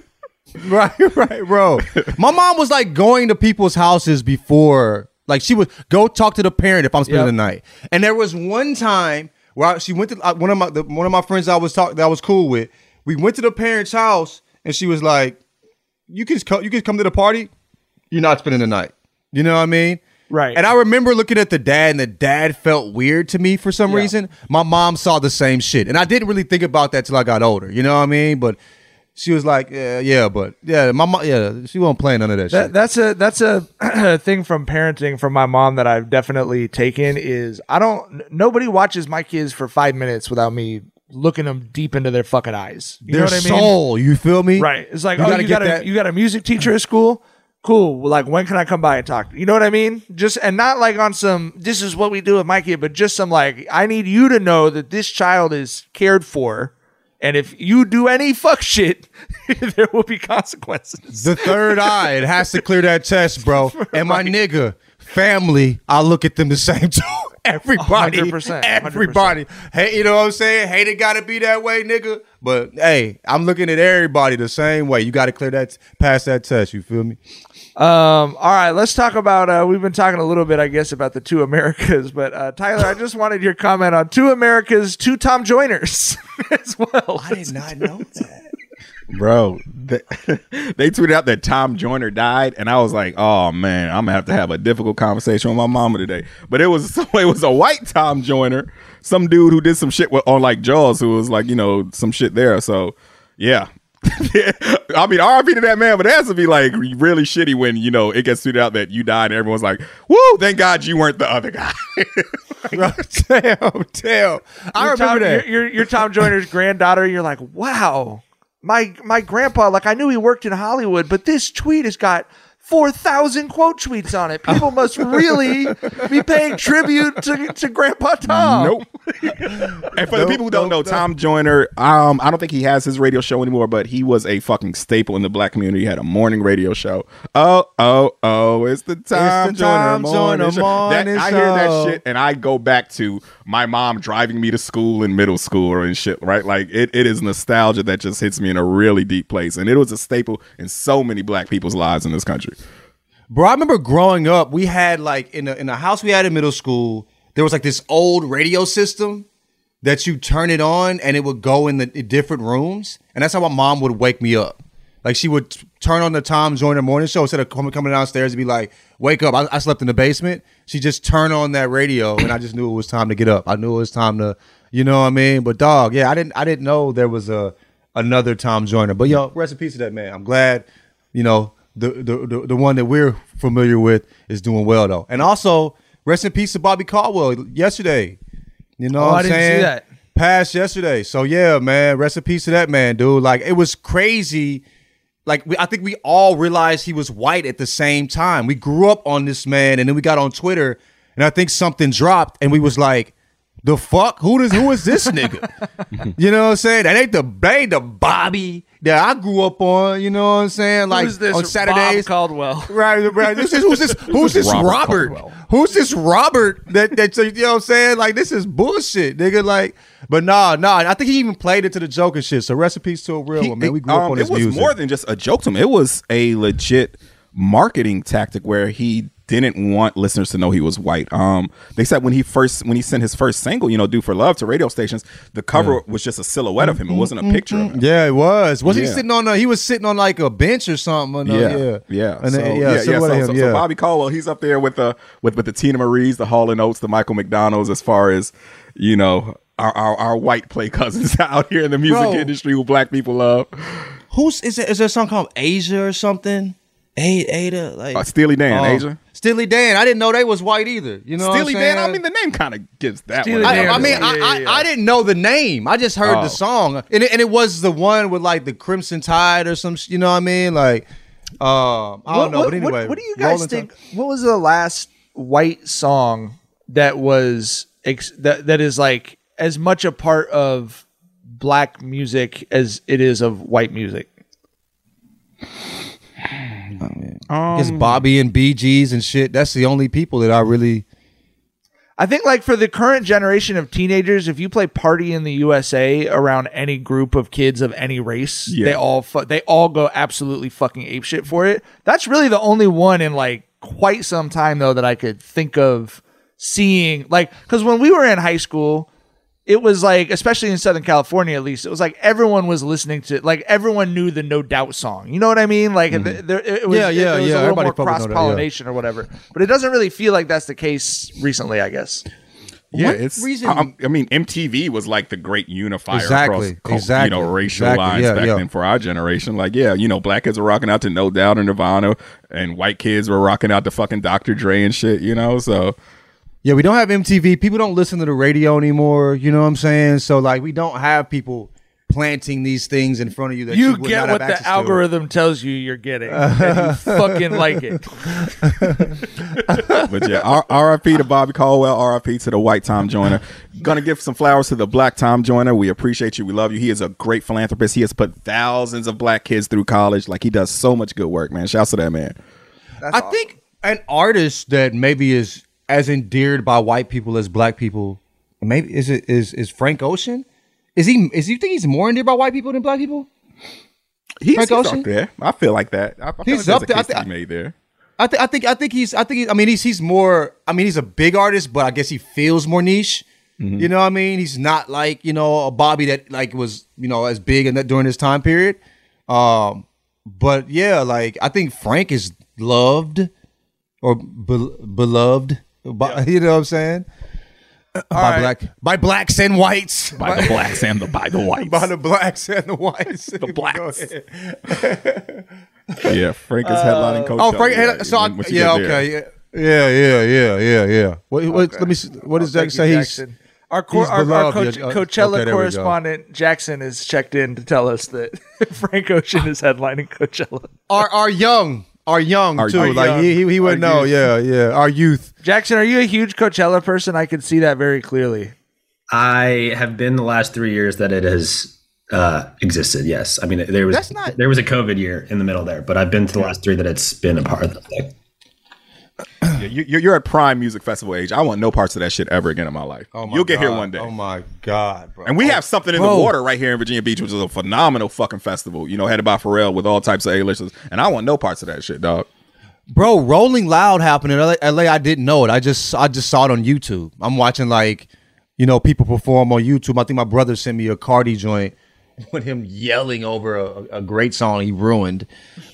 Right, right, bro. My mom was like going to people's houses before, like she would go talk to the parent if I'm spending Yep. the night. And there was one time where I, she went to uh, one of my the, one of my friends I was talk that I was cool with. We went to the parent's house, and she was like, "You can come, you can come to the party. You're not spending the night." You know what I mean? Right. And I remember looking at the dad, and the dad felt weird to me for some Yeah. reason. My mom saw the same shit, and I didn't really think about that till I got older. You know what I mean? But she was like, "Yeah, yeah, but yeah, my mom, yeah, she won't play none of that, That, shit." that's a that's a thing from parenting from my mom that I've definitely taken is I don't n- nobody watches my kids for five minutes without me looking them deep into their fucking eyes. You Their know what I mean? soul, you feel me? Right. It's like, You oh, gotta you get got a that- you got a music teacher at school? Cool. Well, like, when can I come by and talk? You know what I mean? Just and not like on some this is what we do with my kid, but just some like I need you to know that this child is cared for, and if you do any fuck shit, there will be consequences. The third eye, it has to clear that test, bro. And my nigga, family, I look at them the same too. Everybody, one hundred percent, one hundred percent. everybody. Hey, you know what I'm saying? Hate it gotta be that way, nigga. But hey, I'm looking at everybody the same way. You gotta clear that, pass that test. You feel me? Um, all right, let's talk about. Uh, we've been talking a little bit, I guess, about the two Americas, but uh, Tyler, I just wanted your comment on two Americas, two Tom Joyners as well. I did not know that. Bro, they, they tweeted out that Tom Joyner died, and I was like, "Oh man, I'm gonna have to have a difficult conversation with my mama today." But it was it was a white Tom Joyner, some dude who did some shit with, on like Jaws, who was like, you know, some shit there. So yeah, I mean, R I P to that man, but it has to be like really shitty when, you know, it gets tweeted out that you died and everyone's like, woo, thank God you weren't the other guy. damn, damn. I You're remember Tom, that. You're, you're, you're Tom Joyner's granddaughter. You're like, wow, my my grandpa, like I knew he worked in Hollywood, but this tweet has got four thousand quote tweets on it. People must really be paying tribute to, to Grandpa Tom. Nope. And for the people who don't know, Tom Joyner, um, I don't think he has his radio show anymore, but he was a fucking staple in the black community. He had a morning radio show. Oh, oh, oh, it's the Tom It's the Joyner Tom morning Joyner show. morning That- I hear that show. shit, and I go back to my mom driving me to school in middle school or and shit, right? Like, it, it is nostalgia that just hits me in a really deep place. And it was a staple in so many black people's lives in this country. Bro, I remember growing up, we had like in a, in a house we had in middle school, there was like this old radio system that you turn it on and it would go in the in different rooms. And that's how my mom would wake me up. Like she would t- turn on the Tom Joyner morning show instead of coming, coming downstairs and be like, wake up. I, I slept in the basement. She just turned on that radio and I just knew it was time to get up. I knew it was time to, you know what I mean? But dog, yeah, I didn't I didn't know there was a another Tom Joyner. But yo, rest in peace to that man. I'm glad, you know, The, the the the one that we're familiar with is doing well though, and also rest in peace to Bobby Caldwell yesterday. You know, Oh, what I I'm didn't see saying? that. Passed yesterday. So yeah, man, rest in peace to that man, dude. Like it was crazy. Like we, I think we all realized he was white at the same time. We grew up on this man, and then we got on Twitter, and I think something dropped, and we was like, "The fuck? Who does? Who is this nigga?" You know what I'm saying? That ain't the that ain't the Bobby that I grew up on. You know what I'm saying? Like Who's this on Saturdays, Bob Caldwell? right? Right. This is, who's this? Who's this Robert Robert? Caldwell. Who's this Robert? That that you know what I'm saying? Like this is bullshit, nigga. Like, but nah, nah. I think he even played into the joke and shit. So rest in peace to a real He- one, man. We grew um, up on his it was music. more than just a joke to him. It was a legit marketing tactic where he didn't want listeners to know he was white. Um, they said when he first when he sent his first single, you know, "Do for Love" to radio stations, the cover Yeah. was just a silhouette of him. It wasn't a picture of him. Yeah, it was. Was he Yeah. sitting on? A, he was sitting on like a bench or something. On a, Yeah, yeah, yeah, And so, then, yeah, yeah, yeah. silhouette So, of so, him, so yeah. Bobby Caldwell, he's up there with the with with the Tina Marie's, the Hall and Oates, the Michael McDonald's, as far as you know, our our, our white play cousins out here in the music Bro. industry who black people love. Who's is there? Is there a song called Asia or something? A- Ada, like Uh, Steely Dan, Oh. Asia. Steely Dan. I didn't know they was white either. You know, Steely what I'm Dan. I saying? mean, the name kind of gives that Steely one. I, Dan I is mean, like- I, yeah, I, yeah. I didn't know the name. I just heard Oh. the song, and it, and it was the one with like the Crimson Tide or some. sh- You know what I mean? Like, uh, I don't What- know. what- but anyway, what, what do you guys Rolling think? Stone- What was the last white song that was ex- that that is like as much a part of black music as it is of white music? I guess Bobby and Bee Gees and shit. That's the only people that I really. I think like for the current generation of teenagers, if you play "Party in the U S A" around any group of kids of any race, Yeah. they all fu- they all go absolutely fucking apeshit for it. That's really the only one in like quite some time though that I could think of seeing, like, because when we were in high school, it was like, especially in Southern California at least, it was like everyone was listening to, like everyone knew the No Doubt song. You know what I mean? Like th- there, it was, Yeah, yeah, it was yeah. a little Everybody more fuck with No Doubt, cross yeah. pollination or whatever. But it doesn't really feel like that's the case recently, I guess. Yeah, What it's. reason- I, I mean, M T V was like the great unifier Exactly, across, co- exactly, you know, racial exactly, lines yeah, back yeah. then for our generation. Like, yeah, you know, black kids were rocking out to No Doubt and Nirvana, and white kids were rocking out to fucking Doctor Dre and shit. You know, so Yeah, we don't have M T V. People don't listen to the radio anymore. You know what I'm saying? So like, we don't have people planting these things in front of you that you, You would get not what have the access to. algorithm tells you you're getting, and you fucking like it. but yeah, R- R.I.P. to Bobby Caldwell, R I P to the white Tom Joyner. Gonna give some flowers to the black Tom Joyner. We appreciate you. We love you. He is a great philanthropist. He has put thousands of black kids through college. Like, he does so much good work, man. Shouts to that man. I think an artist that maybe is as endeared by white people as black people, maybe is it is is Frank Ocean? Is he? Is you think he's more endeared by white people than black people? He's, Frank he's Ocean? up there. I feel like that. I, I feel He's like up there's there. a I case to thi- be made there. I think I think I think he's I think he, I mean he's he's more I mean he's a big artist, but I guess he feels more niche. Mm-hmm. You know what I mean? He's not like, you know, a Bobby that like was, you know, as big in that during this time period. Um, but yeah, like I think Frank is loved or be- beloved. By, you know what I'm saying? by right. black by blacks and whites. By the blacks and the by the whites. By the blacks and the whites. The blacks. Yeah, Frank is headlining Coachella. Oh, Frank. Yeah, so I, once you yeah, get there. okay. Yeah, yeah, yeah, yeah, yeah. What, what, Okay. Let me. See, what does Oh, Jackson thank you, say? He's Jackson. Our, cor- he's our, our beloved. Coach- Yeah, uh, Coachella okay, there we go. correspondent Jackson is checked in to tell us that Frank Ocean is headlining Coachella. Our our young, our young Our too. young. Like he he, he would Our know. youth. Yeah, yeah. Our youth. Jackson, are you a huge Coachella person? I could see that very clearly. I have been the last three years that it has uh, existed. Yes, I mean there was That's not- there was a COVID year in the middle there, but I've been to the last three that it's been a part of the thing. Yeah, you, you're you're at prime music festival age. I want no parts of that shit ever again in my life. Oh my You'll get God. here one day. Oh my God, bro. And we have something in Bro. the water right here in Virginia Beach, which is a phenomenal fucking festival, you know, headed by Pharrell with all types of A-listers. And I want no parts of that shit, dog. Bro, Rolling Loud happened in L A, L A. I didn't know it. I just I just saw it on YouTube. I'm watching like, you know, people perform on YouTube. I think my brother sent me a Cardi joint with him yelling over a, a great song he ruined.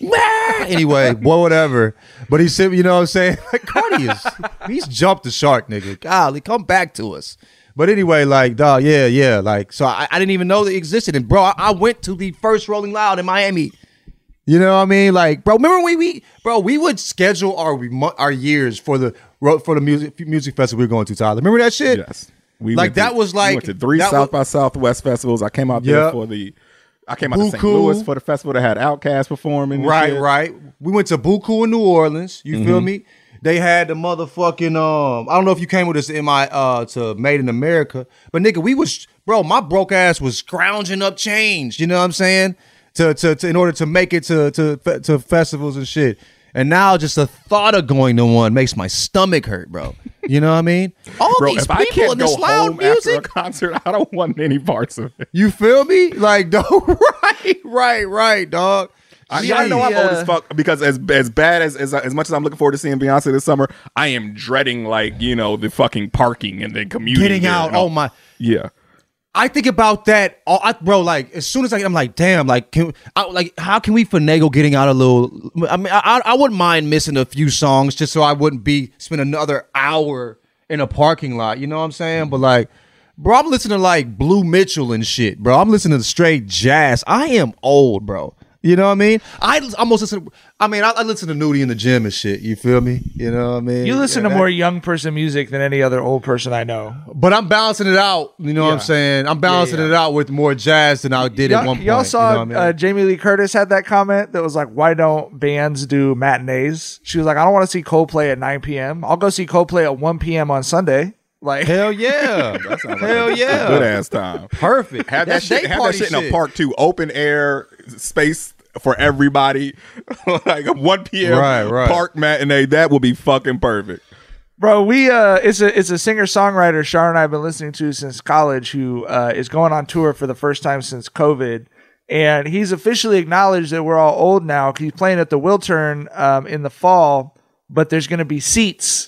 Anyway, boy, whatever. But he said, you know what I'm saying? Like Cardi is he's jumped the shark, nigga. Golly, come back to us. But anyway, like, dog, yeah, yeah. Like, so I, I didn't even know they existed. And bro, I, I went to the first Rolling Loud in Miami. You know what I mean? Like, bro, remember we we bro, we would schedule our our years for the for the music music festival we were going to, Tyler. Remember that shit? Yes. We like went to- that was like we went to three that South was- by Southwest festivals. I came out there Yep. for the I came out to Saint Buku. Louis for the festival that had Outkast performing. and Right, shit. right. We went to Buku in New Orleans. You feel Mhm. me? They had the motherfucking um. I don't know if you came with us in my uh to Made in America, but nigga, we was bro. My broke ass was scrounging up change. You know what I'm saying? To to, to in order to make it to to fe- to festivals and shit. And now just the thought of going to one makes my stomach hurt, bro. You know what I mean? All Bro, these if I people can't in go this loud home after a music. concert, I don't want any parts of it. You feel me? Like, dog, right, right, right, dog. I, I know I'm old as fuck because as as bad as, as as much as I'm looking forward to seeing Beyonce this summer, I am dreading like you know the fucking parking and then commuting, Getting there out. and all- Oh my. yeah. I think about that, all, I, bro. Like as soon as I, I'm like, damn, like, can I, like, how can we finagle getting out a little? I mean, I, I wouldn't mind missing a few songs just so I wouldn't be spend another hour in a parking lot. You know what I'm saying? But like, bro, I'm listening to like Blue Mitchell and shit, bro. I'm listening to straight jazz. I am old, bro. You know what I mean? I almost listen. I mean, I, I listen to Nudie in the gym and shit. You feel me? You know what I mean? You listen Yeah, to that- more young person music than any other old person I know. But I'm balancing it out. You know what I'm Yeah. saying? I'm balancing Yeah, yeah. it out with more jazz than I did Y'all, at one point. y'all saw you know what I mean? uh, Jamie Lee Curtis had that comment that was like, "Why don't bands do matinees?" She was like, "I don't want to see Coldplay at nine p.m. I'll go see Coldplay at one p.m. on Sunday." Like, hell yeah, That sounds like hell a yeah, good ass time. Perfect. Have that That's shit. day Have that party shit in a shit. park too. Open air space for everybody. Like a one p.m. Right, right. park matinee. That would be fucking perfect. bro, we uh, it's a it's a singer songwriter Shar and I have been listening to since college who uh, is going on tour for the first time since COVID. And he's officially acknowledged that we're all old now. He's playing at the Wiltern um, in the fall, but there's going to be seats.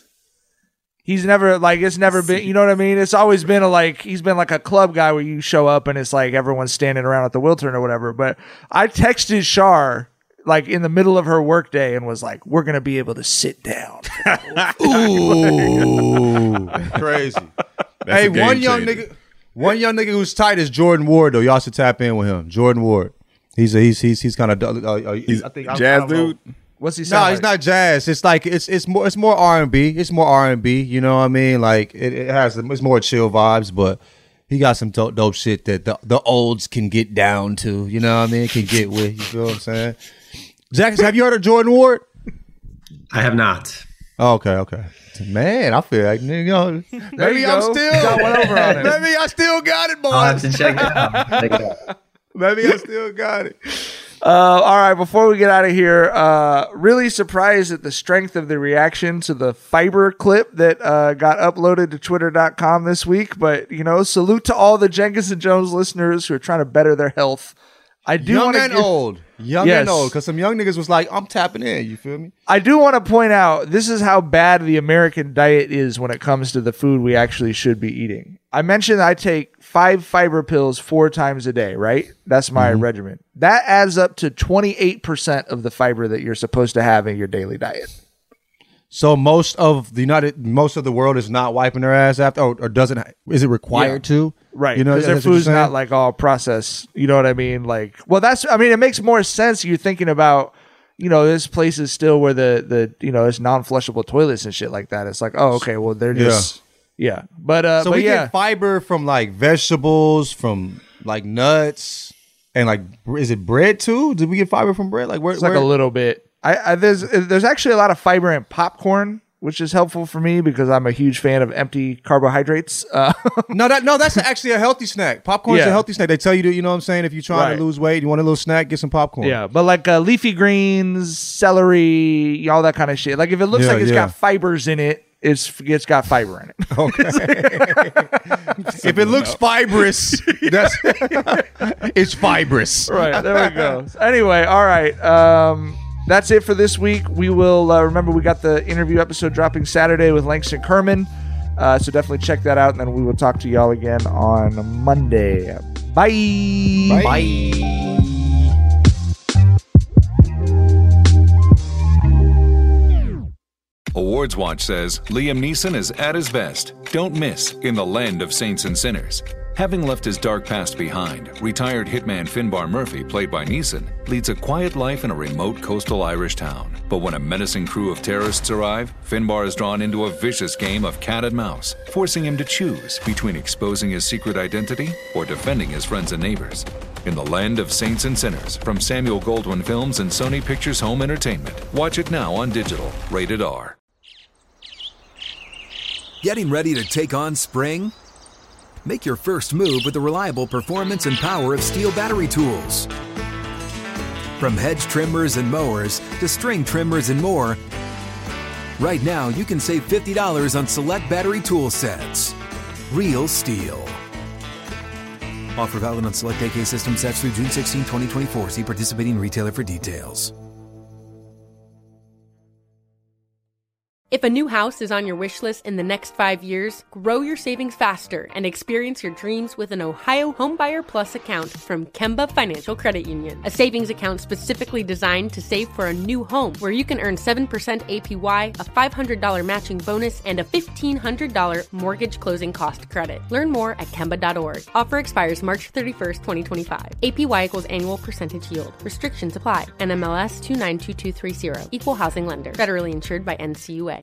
He's never like it's never been, you know what I mean? It's always been a like he's been like a club guy where you show up and it's like everyone's standing around at the Wiltern or whatever. But I texted Shar like in the middle of her workday and was like, "We're gonna be able to sit down." Ooh, crazy. That's Hey, a game one young changer. nigga, one young nigga who's tight is Jordan Ward though. Y'all should tap in with him. Jordan Ward. He's a, he's he's he's kind of uh, uh, He's I think a I- I jazz don't know. dude. What's he No, sound he's like? not jazz. It's like it's it's more it's more R and B. It's more R and B. You know what I mean? Like it, it has it's more chill vibes, but he got some dope, dope shit that the, the olds can get down to. You know what I mean? Can get with. You feel what I'm saying? Jackson, have you heard of Jordan Ward? I have not. Oh, okay, okay. Man, I feel like nigga, you know, maybe you I'm go. still Got one over on it. maybe I still got it, I'll have boys. to check it out. Check it out. Maybe I still got it. Uh, all right, before we get out of here, uh, really surprised at the strength of the reaction to the fiber clip that uh, got uploaded to twitter dot com this week. But, you know, salute to all the Jenkins and Jones listeners who are trying to better their health. I do Young want and to give, old. Young Yes. and old. Because some young niggas was like, I'm tapping in. You feel me? I do want to point out this is how bad the American diet is when it comes to the food we actually should be eating. I mentioned I take five fiber pills four times a day, right? That's my Mm-hmm. regimen. That adds up to twenty-eight percent of the fiber that you're supposed to have in your daily diet. So most of the United, most of the world is not wiping their ass after, or, or doesn't. Is it required Yeah. to? Right. You know, because their that's what you're food's saying? not like all processed. You know what I mean? Like, well, that's, I mean, it makes more sense. You're thinking about, you know, this place is still where the, the, you know, it's non-flushable toilets and shit like that. It's like, oh, okay, well, they're just, yeah. But, uh, so but we yeah. get fiber from like vegetables, from like nuts, and like, is it bread too? Did we get fiber from bread? Like, where? It's like where? a little bit. I, I there's there's actually a lot of fiber in popcorn, which is helpful for me because I'm a huge fan of empty carbohydrates. Uh, no, that no, that's actually a healthy snack. Popcorn's Yeah. a healthy snack. They tell you to, you know what I'm saying? If you're trying Right. to lose weight, you want a little snack, get some popcorn. yeah, but like uh, leafy greens, celery, all that kind of shit. Like if it looks Yeah, like it's yeah. got fibers in it, it's it's got fiber in it. If it looks fibrous, that's it's fibrous. Right, there we go. Anyway, all right. Um, that's it for this week. We will uh, remember we got the interview episode dropping Saturday with Langston Kerman. Uh, so definitely check that out, and then we will talk to y'all again on Monday. Bye. Bye. Awards Watch says Liam Neeson is at his best. Don't miss In the Land of Saints and Sinners. Having left his dark past behind, retired hitman Finbar Murphy, played by Neeson, leads a quiet life in a remote coastal Irish town. But when a menacing crew of terrorists arrive, Finbar is drawn into a vicious game of cat and mouse, forcing him to choose between exposing his secret identity or defending his friends and neighbors. In the Land of Saints and Sinners, from Samuel Goldwyn Films and Sony Pictures Home Entertainment. Watch it now on digital. Rated R. Getting ready to take on spring? Make your first move with the reliable performance and power of Steel battery tools. From hedge trimmers and mowers to string trimmers and more, right now you can save fifty dollars on select battery tool sets. Real Steel. Offer valid on select A K system sets through June sixteenth, twenty twenty-four. See participating retailer for details. If a new house is on your wish list in the next five years, grow your savings faster and experience your dreams with an Ohio Homebuyer Plus account from Kemba Financial Credit Union. A savings account specifically designed to save for a new home, where you can earn seven percent A P Y, a five hundred dollars matching bonus, and a fifteen hundred dollars mortgage closing cost credit. Learn more at Kemba dot org. Offer expires March thirty-first, twenty twenty-five. A P Y equals annual percentage yield. Restrictions apply. N M L S two nine two two three zero. Equal housing lender. Federally insured by N C U A.